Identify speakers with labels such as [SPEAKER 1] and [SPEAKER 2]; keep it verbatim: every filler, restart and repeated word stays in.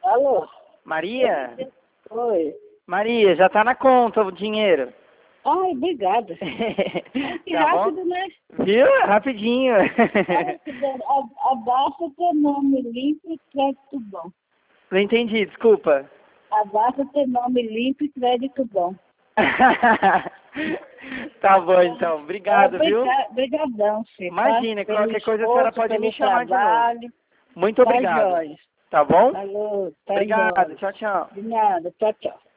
[SPEAKER 1] Alô?
[SPEAKER 2] Maria?
[SPEAKER 1] Oi.
[SPEAKER 2] Maria, já tá na conta o dinheiro.
[SPEAKER 1] Ai, obrigada. Que
[SPEAKER 2] Tá
[SPEAKER 1] rápido,
[SPEAKER 2] bom?
[SPEAKER 1] né?
[SPEAKER 2] Viu? Rapidinho.
[SPEAKER 1] A- Abaixa teu nome limpo e crédito bom.
[SPEAKER 2] Não entendi, desculpa.
[SPEAKER 1] Abaixa teu nome limpo e crédito bom.
[SPEAKER 2] Tá bom, então. Obrigado, viu?
[SPEAKER 1] Obrigadão, filho.
[SPEAKER 2] Imagina,
[SPEAKER 1] Pelo
[SPEAKER 2] qualquer coisa a
[SPEAKER 1] esforço,
[SPEAKER 2] senhora pode
[SPEAKER 1] pelo
[SPEAKER 2] me chamar de novo.
[SPEAKER 1] trabalho.
[SPEAKER 2] Muito
[SPEAKER 1] Tá
[SPEAKER 2] obrigado.
[SPEAKER 1] jóia.
[SPEAKER 2] Tá bom?
[SPEAKER 1] Falou, tá
[SPEAKER 2] Obrigado.
[SPEAKER 1] jóia.
[SPEAKER 2] Tchau, tchau.
[SPEAKER 1] De nada, tchau, tchau.